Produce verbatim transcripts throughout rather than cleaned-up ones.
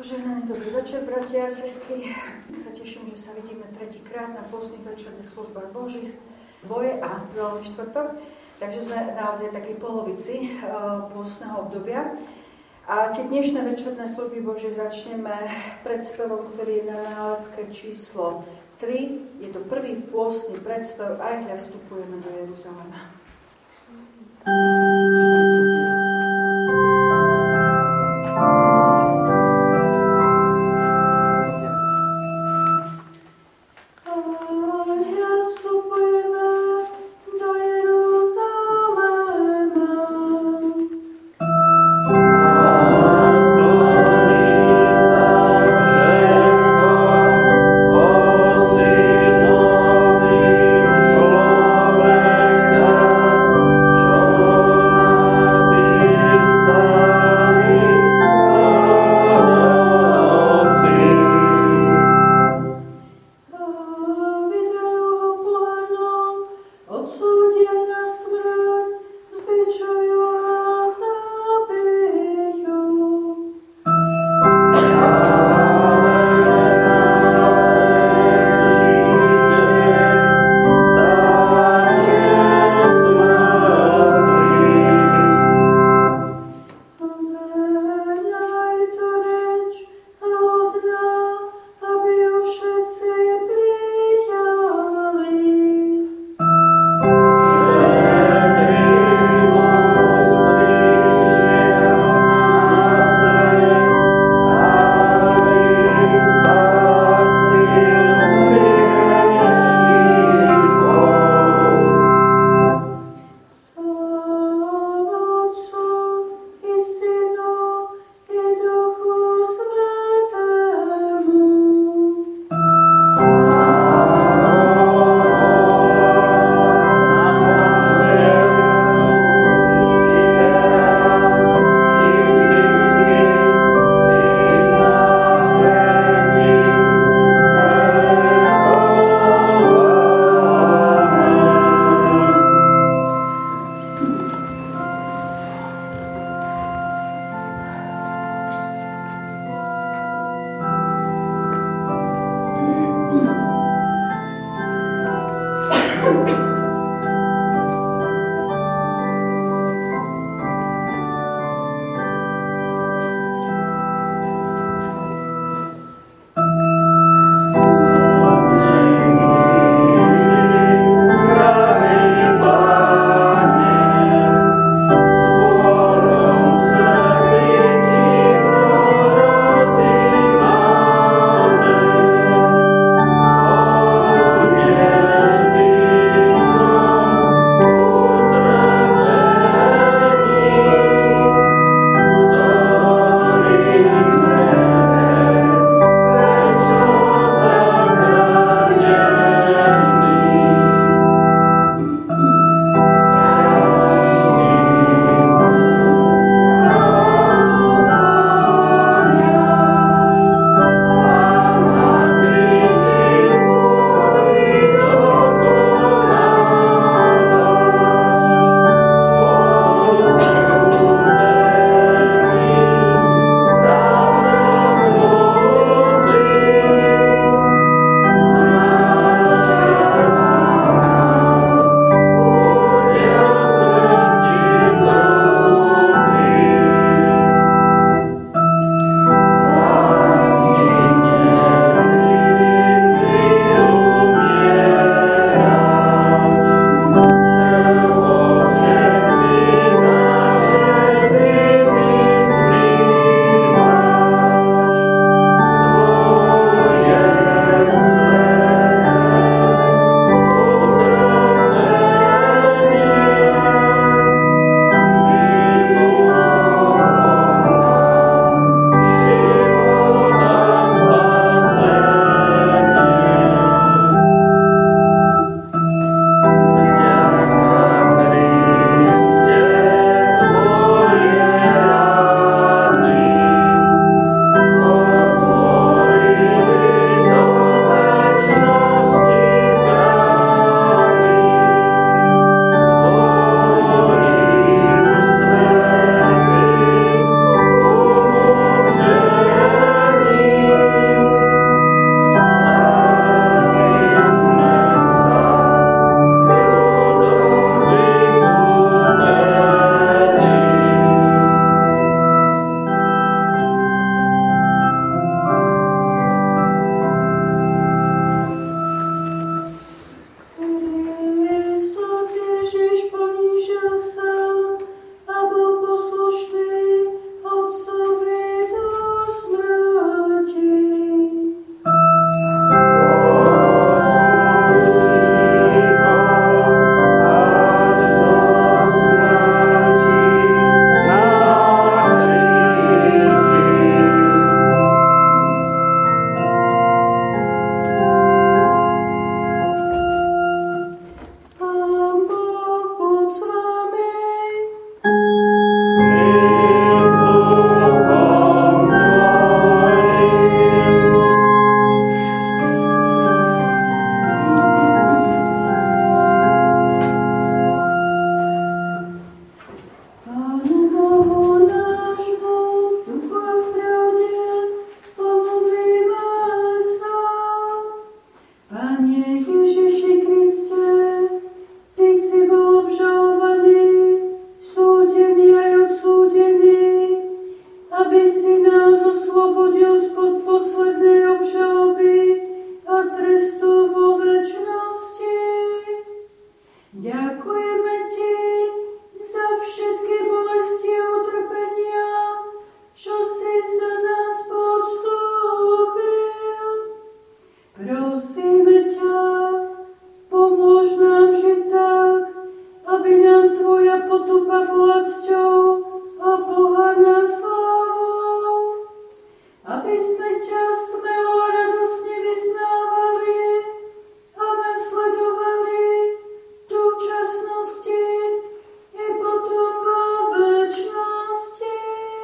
Požehnaný dobrý večer, bratia a sestry. Sa teším, že sa vidíme tretíkrát na pôstnych večerných službách Božích, dvoje a veľmi štvrtok. Takže sme naozaj v takej polovici uh, pôstneho obdobia. A tie dnešné večerné služby Božie začneme predspevom, ktorý je na nálepke číslo tri. Je to prvý pôstny predspev, aj hľa vstupujeme do Jeruzalema. Oh nás oslobodil spod poslednej obžaloby a trestu vo večnosti. Ďakujeme Ti za všetky bolesti a utrpenia, čo si za nás podstúpil. Prosíme ťa, pomôž nám žiť tak, aby nám Tvoja potupa bola cťou a bohatná slávou, aby sme ťa smelo a radosne vyznávali a nasledovali tu v časnosti i potom vo večnosti.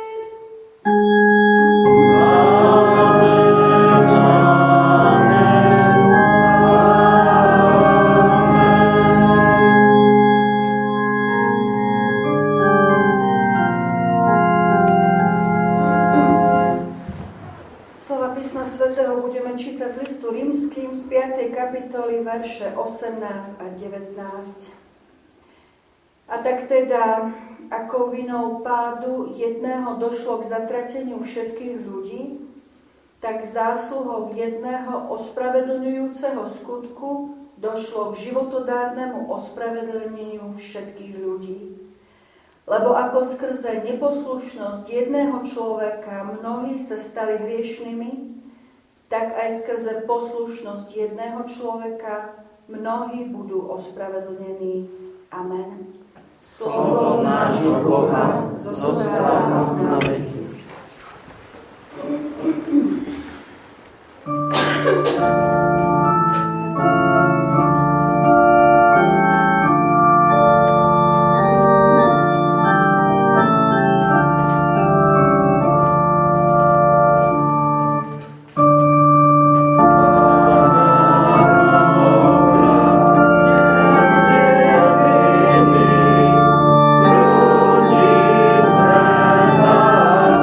Čítať z listu Rímskym z piatej kapitoly verše osemnásť a devätnásť. A tak teda, ako vinou pádu jedného došlo k zatrateniu všetkých ľudí, tak zásluhou jedného ospravedlňujúceho skutku došlo k životodárnemu ospravedlneniu všetkých ľudí. Lebo ako skrze neposlušnosť jedného človeka mnohí sa stali hriešnými, tak aj skrze poslušnosť jedného človeka mnohí budú ospravedlnení. Amen. Slovo nášho Boha zostáva na veky. Lord,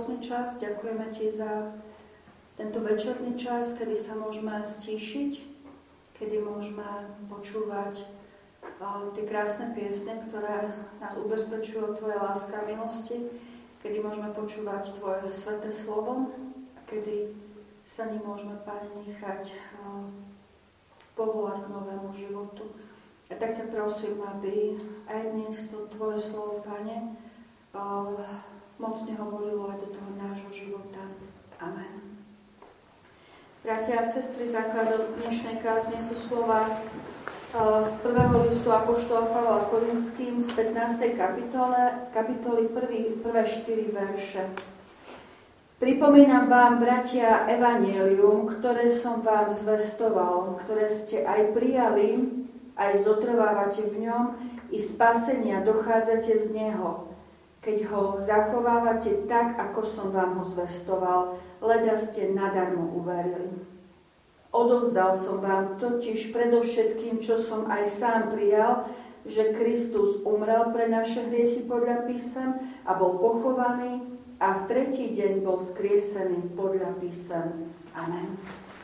pôstny čas. Ďakujeme Ti za tento večerný čas, kedy sa môžeme stíšiť, kedy môžeme počúvať uh, tie krásne piesne, ktoré nás ubezpečujú o Tvojej láske a milosti, kedy môžeme počúvať Tvoje sväté slovo a kedy sa ním môžeme, Pane, nechať uh, povolať k novému životu. A tak ťa prosím, aby aj dnes to Tvoje slovo, Pane, uh, mocne hovorilo aj do toho nášho života. Amen. Bratia a sestry, základom dnešnej kázne sú slova uh, z prvého listu apoštola Pavla Korinským z pätnástej kapitole, kapitoly prvý, prvé štyri verše. Pripomínam vám, bratia, evanjelium, ktoré som vám zvestoval, ktoré ste aj prijali, aj zotrvávate v ňom, i spasenia dochádzate z neho, keď ho zachovávate tak, ako som vám ho zvestoval, leda ste nadarmo uverili. Odovzdal som vám totiž predovšetkým, čo som aj sám prijal, že Kristus umrel pre naše hriechy podľa písem a bol pochovaný a v tretí deň bol skriesený podľa písem. Amen.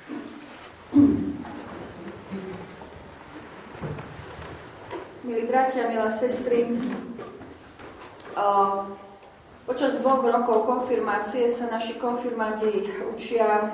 Milí bratia, milé sestry, počas dvoch rokov konfirmácie sa naši konfirmandi učia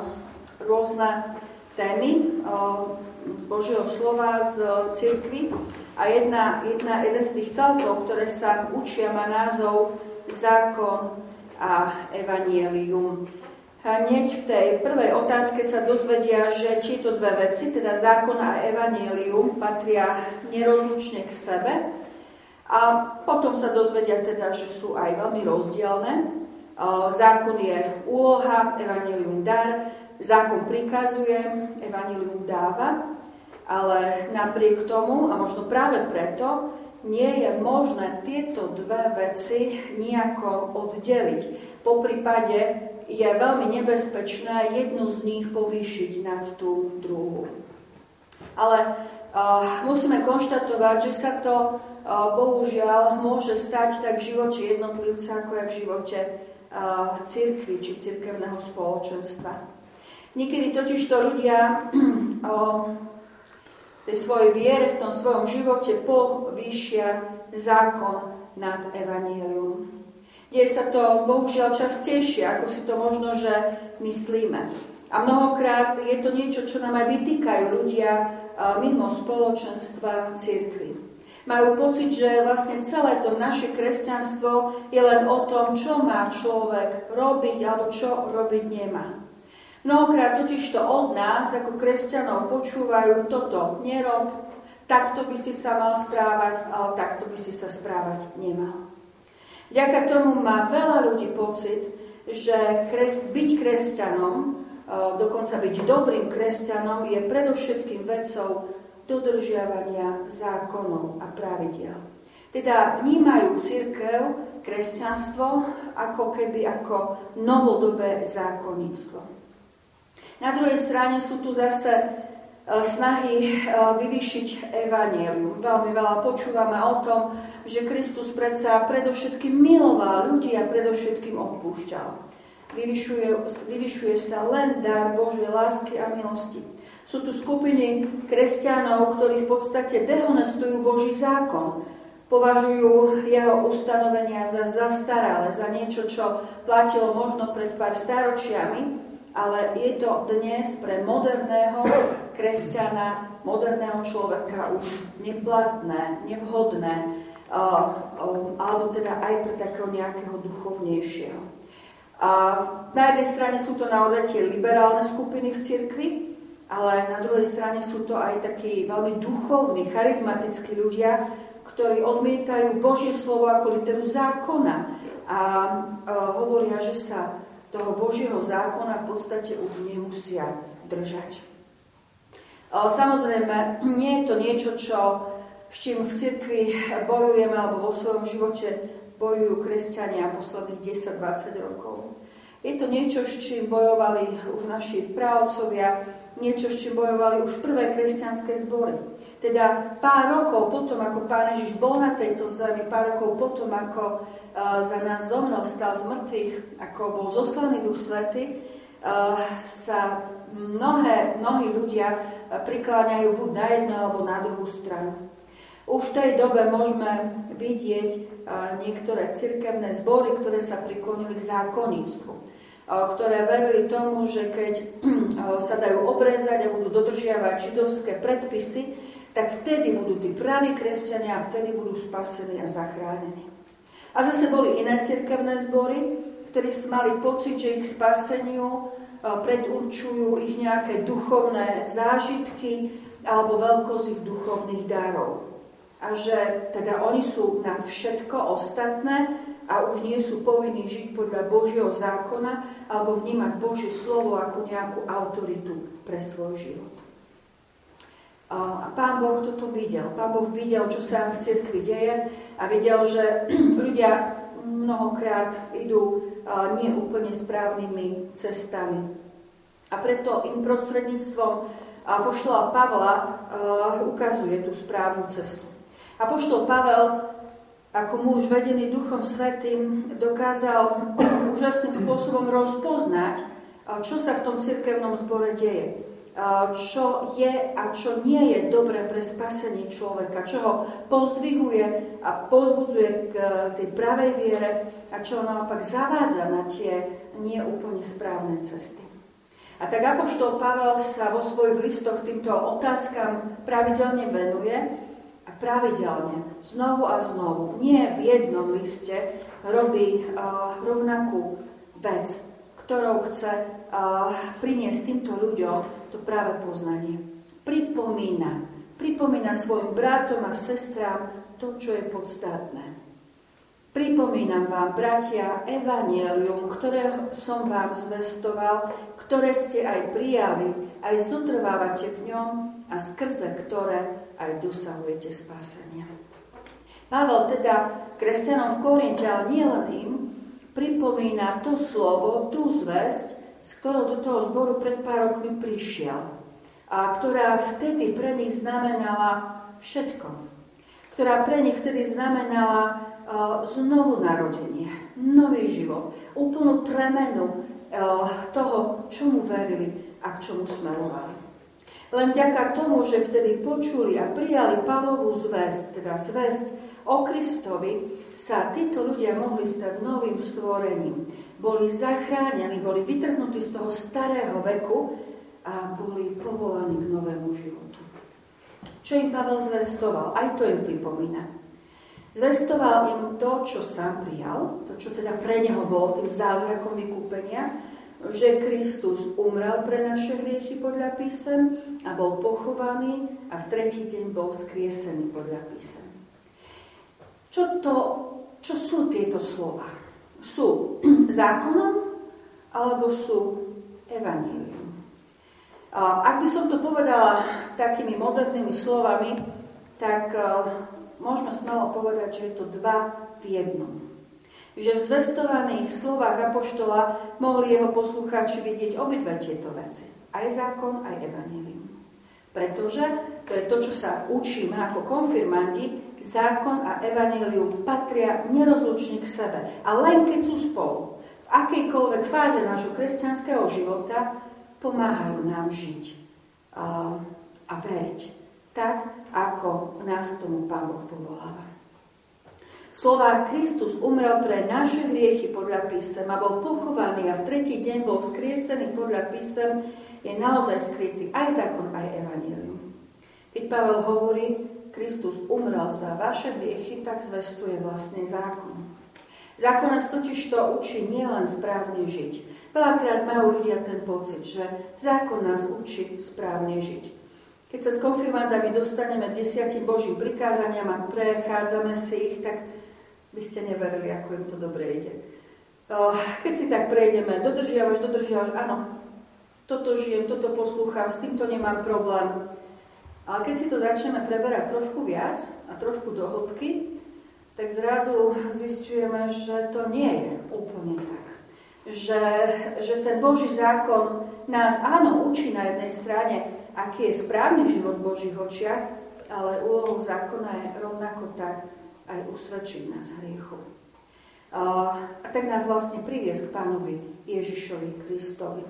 rôzne témy z Božieho slova, z cirkvi. A jedna, jedna, jeden z tých celkov, ktoré sa učia, má názov Zákon a evanjelium. Hneď v tej prvej otázke sa dozvedia, že tieto dve veci, teda zákon a evanjelium, patria nerozlučne k sebe. A potom sa dozvedia teda, že sú aj veľmi rozdielne. Zákon je úloha, evanjelium dar, zákon prikazuje, evanjelium dáva, ale napriek tomu, a možno práve preto, nie je možné tieto dve veci nejako oddeliť. Po prípade je veľmi nebezpečné jednu z nich povýšiť nad tú druhú. Ale uh, musíme konštatovať, že sa to uh, bohužiaľ môže stať tak v živote jednotlivca, ako aj v živote uh, cirkvi či cirkevného spoločenstva. Niekedy totižto ľudia uh, v tej svojej viere, v tom svojom živote povýšia zákon nad evanjelium. Deje sa to bohužiaľ častejšie, ako si to možno, že myslíme. A mnohokrát je to niečo, čo nám aj vytýkajú ľudia mimo spoločenstva cirkvi. Majú pocit, že vlastne celé to naše kresťanstvo je len o tom, čo má človek robiť alebo čo robiť nemá. Mnohokrát totižto od nás, ako kresťanov, počúvajú toto nerob, takto by si sa mal správať, ale takto by si sa správať nemal. Vďaka tomu má veľa ľudí pocit, že kres, byť kresťanom, dokonca byť dobrým kresťanom, je predovšetkým vecou dodržiavania zákonov a pravidiel. Teda vnímajú cirkev, kresťanstvo, ako keby ako novodobé zákonníctvo. Na druhej strane sú tu zase snahy vyvýšiť evanjelium. Veľmi veľa počúvame o tom, že Kristus predsa predovšetkým miloval ľudí a predovšetkým odpúšťal. Vyvyšuje, vyvyšuje sa len dar Božej lásky a milosti. Sú tu skupiny kresťanov, ktorí v podstate dehonestujú Boží zákon. Považujú jeho ustanovenia za zastaralé, za niečo, čo platilo možno pred pár stáročiami, ale je to dnes pre moderného kresťana, moderného človeka už neplatné, nevhodné, uh, uh, alebo teda aj pre takého nejakého duchovnejšieho. A na jednej strane sú to naozaj tie liberálne skupiny v cirkvi, ale na druhej strane sú to aj takí veľmi duchovní, charizmatickí ľudia, ktorí odmietajú Božie slovo ako literu zákona a uh, hovoria, že sa toho Božieho zákona v podstate už nemusia držať. Samozrejme, nie je to niečo, čo, s čím v cirkvi bojujeme, alebo vo svojom živote bojujú kresťania posledných desať dvadsať rokov. Je to niečo, s čím bojovali už naši právcovia, niečo, s čím bojovali už prvé kresťanské zbory. Teda pár rokov potom, ako Pán Ježiš bol na tejto zemi, pár rokov potom, ako uh, za nás zomrel, stal z mŕtvych, ako bol zoslaný Duch Svätý, uh, sa mnohé, mnohí ľudia prikláňajú buď na jednu, alebo na druhú stranu. Už v tej dobe môžeme vidieť uh, niektoré cirkevné zbory, ktoré sa priklonili k zákonníctvu, ktoré verili tomu, že keď sa dajú obrezať a budú dodržiavať židovské predpisy, tak vtedy budú tí praví kresťania a vtedy budú spasení a zachránení. A zase boli iné cirkevné zbory, ktorí mali pocit, že ich spaseniu predurčujú ich nejaké duchovné zážitky alebo veľkosť ich duchovných darov. A že teda oni sú nad všetko ostatné a už nie sú povinní žiť podľa Božieho zákona alebo vnímať Božie slovo ako nejakú autoritu pre svoj život. A Pán Boh toto videl. Pán Boh videl, čo sa v cirkvi deje a videl, že ľudia mnohokrát idú nie úplne správnymi cestami. A preto im prostredníctvom apoštola Pavla ukazuje tú správnu cestu. Apoštol Pavel ako muž vedený Duchom Svätým dokázal úžasným spôsobom rozpoznať, čo sa v tom cirkevnom zbore deje, čo je a čo nie je dobré pre spasenie človeka, čo ho pozdvihuje a povzbudzuje k tej pravej viere a čo ho naopak zavádza na tie neúplne správne cesty. A tak apoštol Pavel sa vo svojich listoch týmto otázkam pravidelne venuje, pravidelne, znovu a znovu, nie v jednom liste, robí uh, rovnakú vec, ktorou chce uh, priniesť týmto ľuďom to práve poznanie. Pripomína, pripomína svojim bratom a sestrám to, čo je podstatné. Pripomínam vám, bratia, evanjelium, ktoré som vám zvestoval, ktoré ste aj prijali, aj zotrvávate v ňom a skrze ktoré aj dosahujete spasenia. Pavel teda kresťanom v Korinte, ale nie len im, pripomína to slovo, tú zvesť, s ktorou do toho zboru pred pár rokmi prišiel a ktorá vtedy pre nich znamenala všetko. Ktorá pre nich vtedy znamenala uh, znovu narodenie, nový život, úplnú premenu uh, toho, čomu verili a k čomu smerovali. Len vďaka tomu, že vtedy počuli a prijali Pavlovú zvesť, teda zvesť o Kristovi, sa títo ľudia mohli stať novým stvorením. Boli zachránení, boli vytrhnutí z toho starého veku a boli povolaní k novému životu. Čo im Pavel zvestoval? Aj to im pripomína. Zvestoval im to, čo sám prijal, to, čo teda pre neho bolo tým zázrakom vykúpenia, že Kristus umrel pre naše hriechy podľa písem a bol pochovaný a v tretí deň bol skriesený podľa písem. Čo, to, čo sú tieto slova? Sú zákonom alebo sú evanjelium? Ak by som to povedala takými modernými slovami, tak môžeme smelo povedať, že je to dva v jednom. Že v zvestovaných slovách apoštola mohli jeho poslucháči vidieť obidve tieto veci. Aj zákon, aj evanjelium. Pretože to je to, čo sa učíme ako konfirmandi, zákon a evanjelium patria nerozlučne k sebe. A len keď sú spolu, v akejkoľvek fáze nášho kresťanského života, pomáhajú nám žiť a, a veriť. Tak, ako nás k tomu Pán Boh povoláva. Slová Kristus umrel pre naše hriechy podľa písem a bol pochovaný a v tretí deň bol vzkriesený podľa písem, je naozaj skrytý aj zákon, aj evanjelium. Keď Pavel hovorí, Kristus umrel za vaše hriechy, tak zvestuje vlastne zákon. Zákon nás totiž to učí nielen správne žiť. Veľakrát majú ľudia ten pocit, že zákon nás učí správne žiť. Keď sa s konfirmandami dostaneme k desiatim Božím prikázaniam a prechádzame si ich, tak by ste neverili, ako im to dobre ide. Keď si tak prejdeme, dodržiavaš, dodržiavaš, áno, toto žijem, toto poslúcham, s týmto nemám problém. Ale keď si to začneme preberať trošku viac a trošku do hĺbky, tak zrazu zisťujeme, že to nie je úplne tak. že, že ten Boží zákon nás áno učí na jednej strane, aký je správny život v Božích očiach, ale úlohou zákona je rovnako tak aj usvedčiť nás hriechu. A, a tak nás vlastne priviesť k Pánovi Ježišovi Kristovi.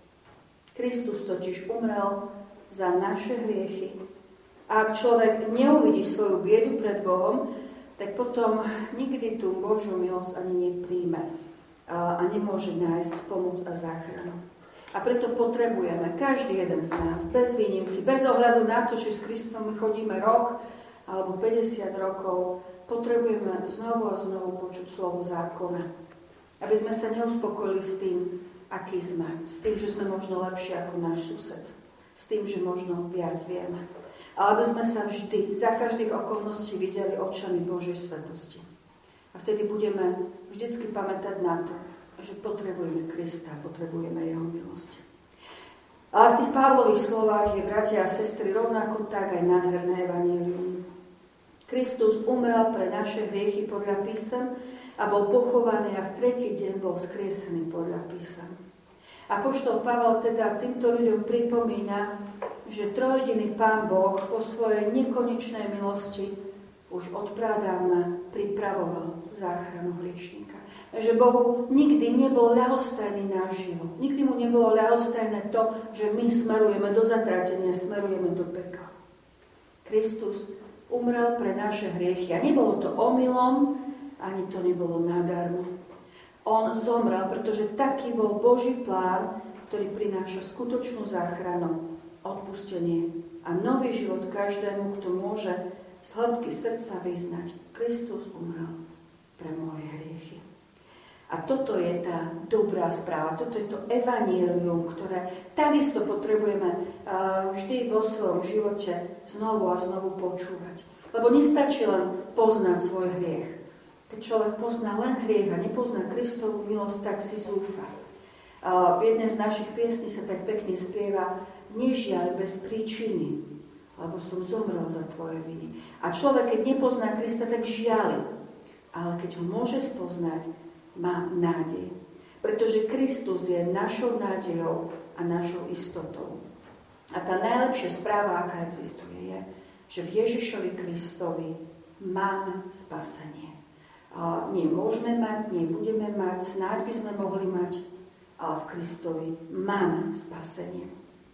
Kristus totiž umrel za naše hriechy. A ak človek neuvidí svoju biedu pred Bohom, tak potom nikdy tú Božiu milosť ani nepríjme a, a nemôže nájsť pomoc a záchranu. A preto potrebujeme, každý jeden z nás, bez výnimky, bez ohľadu na to, či s Kristom my chodíme rok alebo päťdesiat rokov, potrebujeme znovu a znovu počuť slovo zákona. Aby sme sa neuspokojili s tým, aký sme. S tým, že sme možno lepšie ako náš sused. S tým, že možno viac vieme. Ale aby sme sa vždy, za každých okolností videli očami Božej svetosti. A vtedy budeme vždycky pamätať na to, že potrebujeme Krista, potrebujeme Jeho milosť. Ale v tých Pavlových slovách je, bratia a sestry, rovnako tak aj nádherné evanjelium. Kristus umrel pre naše hriechy podľa písem a bol pochovaný a v tretí deň bol skriesený podľa písem. Apoštol Pavel teda týmto ľuďom pripomína, že trojjediný Pán Boh vo svojej nekonečnej milosti už od pradávna pripravoval záchranu hriešníka. Že Bohu nikdy nebol ľahostajný náš život. Nikdy mu nebolo ľahostajné to, že my smerujeme do zatratenia, smerujeme do pekla. Kristus umrel pre naše hriechy. A nebolo to omylom, ani to nebolo nadarmo. On zomrel, pretože taký bol Boží plán, ktorý prináša skutočnú záchranu, odpustenie a nový život každému, kto môže z hĺbky srdca vyznať: Kristus umrel pre moje hriechy. A toto je tá dobrá správa, toto je to evanjelium, ktoré takisto potrebujeme vždy vo svojom živote znovu a znovu počúvať. Lebo nestačí len poznať svoj hriech. Keď človek pozná len hriech a nepozná Kristovú milosť, tak si zúfa. V jednej z našich piesní sa tak pekne spieva: nežiaľ bez príčiny, lebo som zomrel za tvoje viny. A človek, keď nepozná Krista, tak žiali. Ale keď ho môže spoznať, má nádej. Pretože Kristus je našou nádejou a našou istotou. A tá najlepšia správa, aká existuje, je, že v Ježišovi Kristovi máme spasenie. A nie môžeme mať, nie budeme mať, snáď by sme mohli mať, ale v Kristovi máme spasenie.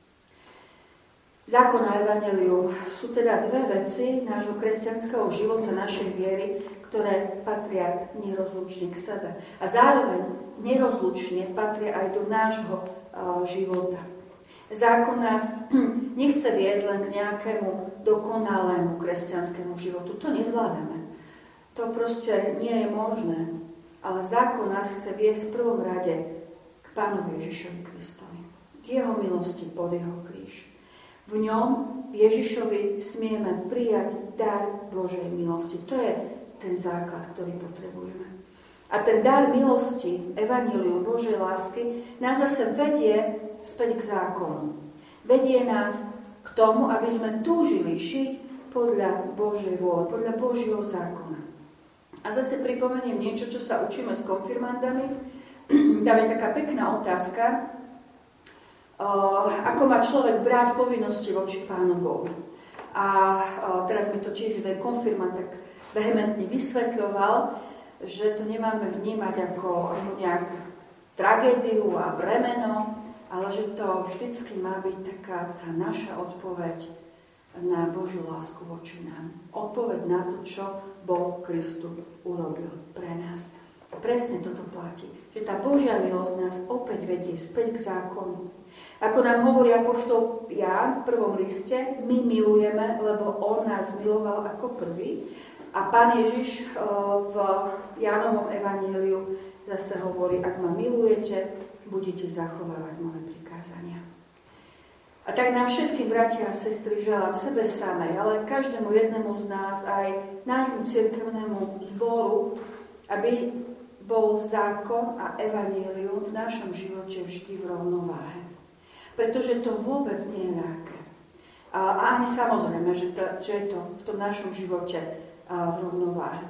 Zákon a evanjelium sú teda dve veci nášho kresťanského života, našej viery, ktoré patria nerozlučne k sebe. A zároveň nerozlučne patria aj do nášho uh, života. Zákon nás nechce viesť len k nejakému dokonalému kresťanskému životu. To nezvládame. To proste nie je možné. Ale zákon nás chce viesť v prvom rade k Pánovi Ježišovi Kristovi. K jeho milosti pod jeho kríž. V ňom, v Ježišovi, smieme prijať dar Božej milosti. To je ten základ, ktorý potrebujeme. A ten dar milosti, evanjelium Božej lásky, nás zase vedie späť k zákonu. Vedie nás k tomu, aby sme túžili žiť podľa Božej vôle, podľa Božieho zákona. A zase pripomeniem niečo, čo sa učíme s konfirmandami. Tam je taká pekná otázka, ako má človek brať povinnosti voči Pánu Bohu. A teraz mi to tiež jeden konfirmand tak vehementne vysvetľoval, že to nemáme vnímať ako, ako nejakú tragédiu a bremeno, ale že to vždycky má byť taká tá naša odpoveď na Božiu lásku voči nám. Odpoveď na to, čo Boh Kristus urobil pre nás. Presne toto platí, že tá Božia milosť nás opäť vedie späť k zákonu. Ako nám hovorí apoštol Ján v prvom liste, my milujeme, lebo on nás miloval ako prvý. A Pán Ježiš v Jánovom evanjeliu zase hovorí: ak ma milujete, budete zachovávať moje prikázania. A tak nám všetkým, bratia a sestry, želám sebe samej, ale každému jednému z nás, aj nášmu cirkevnému zboru, aby bol zákon a evanjelium v našom živote vždy v rovnováhe. Pretože to vôbec nie je ľahké. A ani samozrejme, že, to, že je to v tom našom živote v rovnováhe.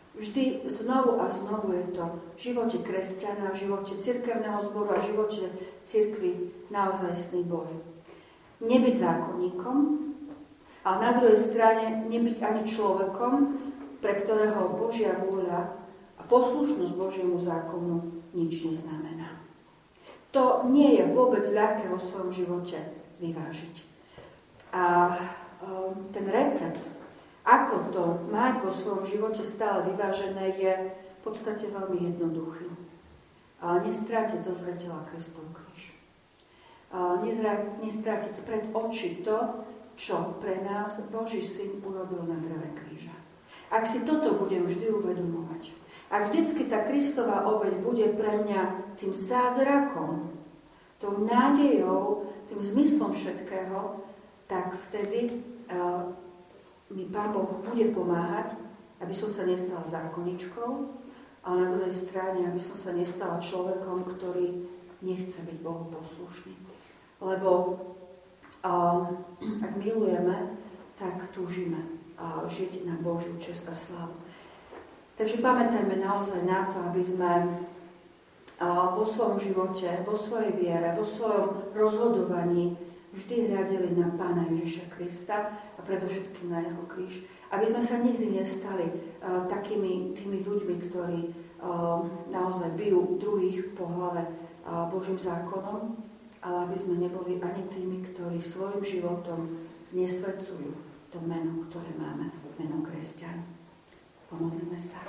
Vždy znovu a znovu je to v živote kresťana, v živote cirkevného zboru a v živote cirkvi naozajstný boj. Nebyť zákonníkom, ale na druhej strane nebyť ani človekom, pre ktorého Božia vôľa a poslušnosť Božiemu zákonu nič neznamená. To nie je vôbec ľahké vo svojom živote vyvážiť. A um, ten recept, ako to mať vo svojom živote stále vyvážené, je v podstate veľmi jednoduchý. A nestrátiť zo zreteľa Kristov kríž. A nestrátiť spred očí to, čo pre nás Boží syn urobil na dreve kríža. Ak si toto budem vždy uvedomovať, ak vždycky tá Kristova obeť bude pre mňa tým zázrakom, tou nádejou, tým zmyslom všetkého, tak vtedy uh, mi Pán Boh bude pomáhať, aby som sa nestala zákoničkou, ale na druhej strane, aby som sa nestala človekom, ktorý nechce byť Bohu poslušný. Lebo uh, ak milujeme, tak túžime uh, žiť na Božiu česť a slávu. Takže pamätajme naozaj na to, aby sme uh, vo svojom živote, vo svojej viere, vo svojom rozhodovaní vždy hľadeli na Pána Ježiša Krista a predovšetkým na jeho kríž. Aby sme sa nikdy nestali uh, takými tými ľuďmi, ktorí uh, naozaj bijú druhých po hlave uh, Božím zákonom, ale aby sme neboli ani tými, ktorí svojim životom znesvedcujú to meno, ktoré máme, meno kresťan. Pomodlíme sa.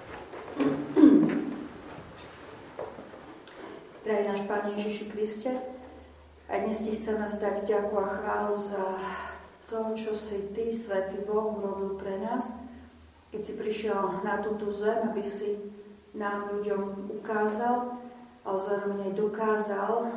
Drahý náš Pán Ježiši Kriste, aj dnes ti chceme vzdať vďaku a chválu za to, čo si ty, Svätý Boh, urobil pre nás, keď si prišiel na túto zem, aby si nám ľuďom ukázal, ale zároveň aj dokázal o,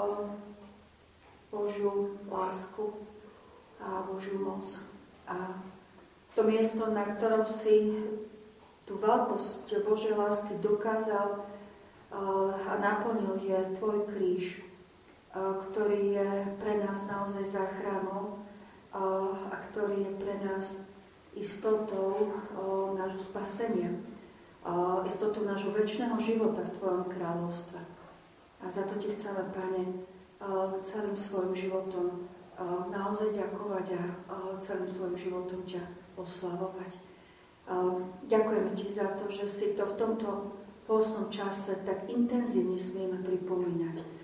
Božiu lásku a Božiu moc. A to miesto, na ktorom si tú veľkosť Božej lásky dokázal o, a naplnil, je tvoj kríž, o, ktorý je pre nás naozaj záchranou o, a ktorý je pre nás istotou o, nášho spasenia, o, istotou nášho večného života v tvojom kráľovstve. A za to ti chceme, Pane, o, celým svojim životom o, naozaj ďakovať a o, celým svojim životom ťa oslavovať. O, ďakujeme ti za to, že si to v tomto pôstnom čase tak intenzívne smieme pripomínať. O,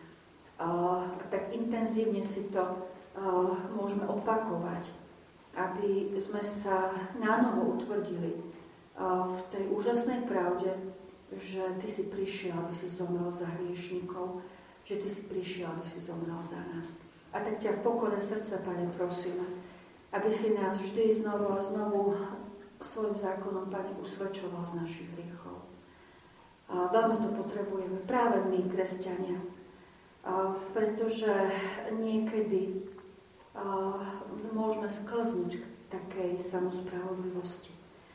tak intenzívne si to o, môžeme opakovať, aby sme sa nánovo utvrdili o, v tej úžasnej pravde, že ty si prišiel, aby si zomrel za hriešnikov, že ty si prišiel, aby si zomrel za nás. A tak ťa v pokore srdca, Pane, prosíme, aby si nás vždy znovu a znovu svojim zákonom, Pane, usvedčoval z našich hriechov. A veľmi to potrebujeme, práve my, kresťania, a pretože niekedy a môžeme sklznúť k takej samospravodlivosti.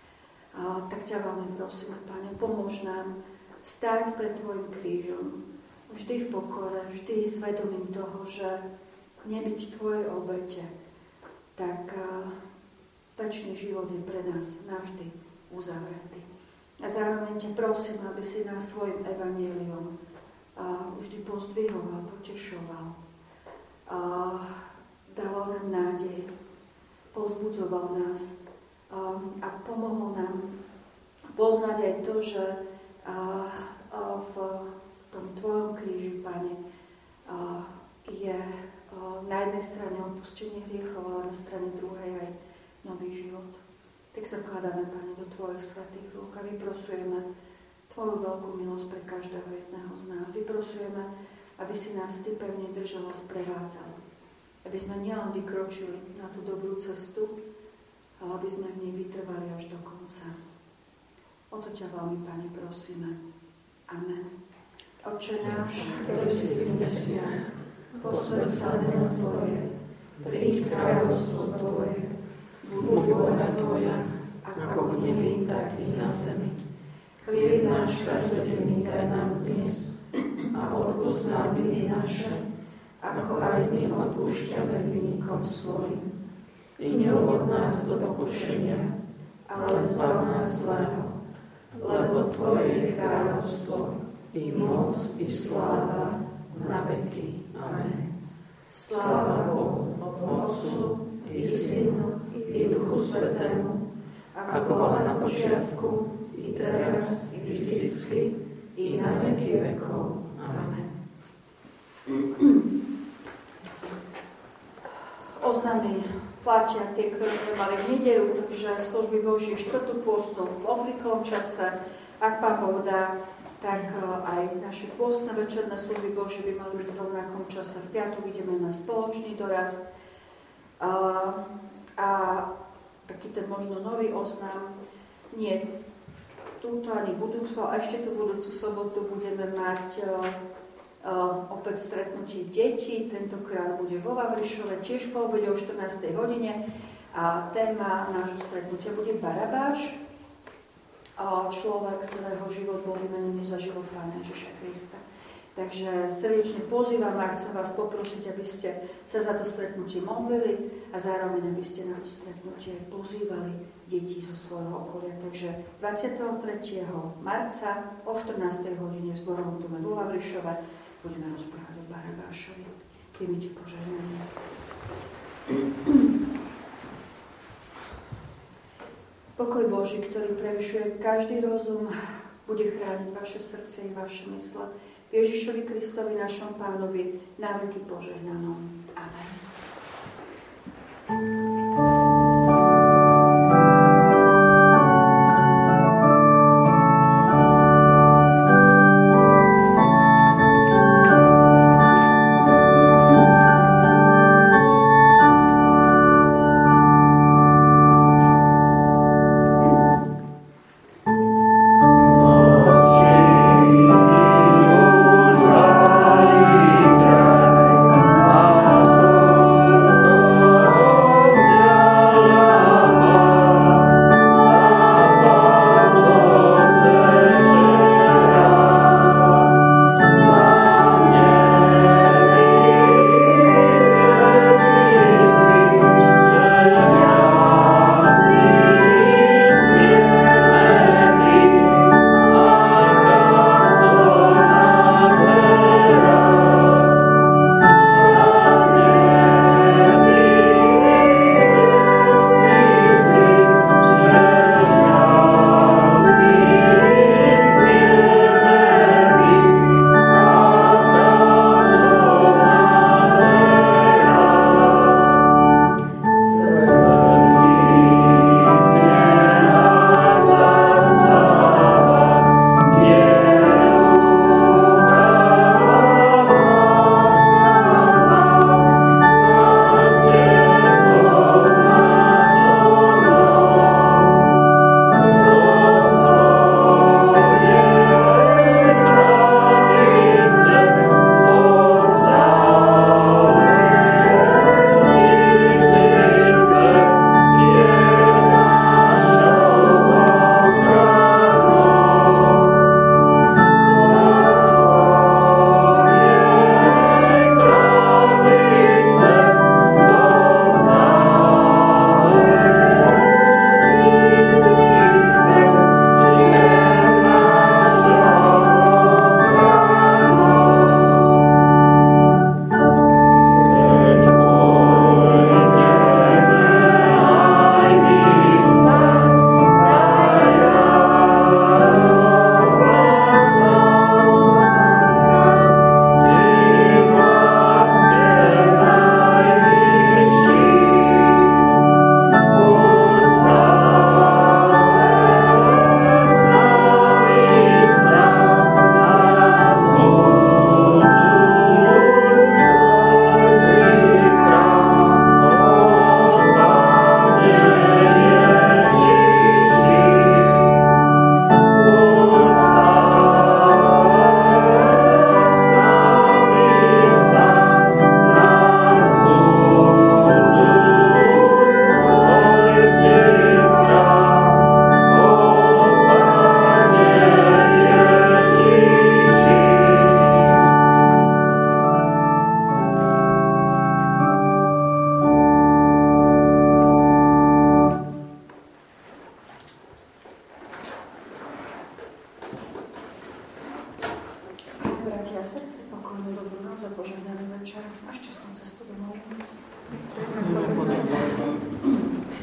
A tak ťa veľmi prosíme, Pane, pomôž nám stáť pred tvojim krížom, vždy v pokore, vždy s vedomím toho, že nebyť tvojej obete, tak večný život je pre nás navždy uzavretý. A zároveň ťa prosím, aby si nás svojim evanjeliom vždy pozdvihoval, potešoval, a dával nám nádej, povzbudzoval nás a, a pomohol nám poznať aj to, že a, a v tom tvojom kríži, Pane, a, je a, na jednej strane odpustenie hriechov, ale na strane druhej aj nový život. Tak sa kladáme, Pane, do tvojich svätých rúk a vyprosujeme tvoju veľkú milosť pre každého jedného z nás. Vyprosujeme, aby si nás ty pevne držal a sprevádzal. Aby sme nielen vykročili na tú dobrú cestu, ale aby sme v nej vytrvali až do konca. O to ťa veľmi, Pane, prosíme. Amen. Otče náš, ktorý si v nebesiach, posväť sa meno Tvoje, príď kráľovstvo Tvoje, buď vôľa Tvoja, ako v nebi, tak i na zemi. Chlieb náš každodenný daj nám dnes a odpusť nám viny naše, ako aj my odpúšťame vinníkom svojim. I neuvod nás do pokušenia, ale zbav nás zlého, lebo Tvoje je kráľovstvo, i moc, i sláva, na veky. Amen. Sláva Bohu, Otcu, i Synu, i Duchu Svätému, ako bola na počiatku, i teraz, i vždycky, i na veky vekov. Amen. Oznámy platia tie, ktoré sme mali v nedeľu, takže služby Božie štvrtú pôstnu v obvyklom čase. Ak Pán Boh dá, tak aj naše pôstne večerné služby Božie by mali byť v rovnakom čase. V piatok ideme na spoločný dorast. A, a taký ten možno nový oznám, nie túto ani budúcu, ale ešte tú budúcu sobotu budeme mať Uh, opäť stretnutie detí, tentokrát bude vo Vavrišove, tiež po obede o štrnástej hodine a téma nášho stretnutia bude Barabáš, uh, človek, ktorého život bol vymenený za život Pána Ježiša Krista. Takže srdečne pozývam a chcem vás poprosiť, aby ste sa za to stretnutie modlili a zároveň, aby ste na to stretnutie pozývali deti zo svojho okolia. Takže dvadsiateho tretieho marca o štrnástej hodine v zborovom dome vo Vavrišove budeme rozprávať o Barabášovi. Príjmite požehnanie. Pokoj Boží, ktorý prevyšuje každý rozum, bude chrániť vaše srdce i vaše mysle. V Ježišovi Kristovi, našom Pánovi, na veky požehnanom. Amen. Oh bratia a sestry, pokojnú dobrú noc a požehnaný večer a šťastnú cestu domov.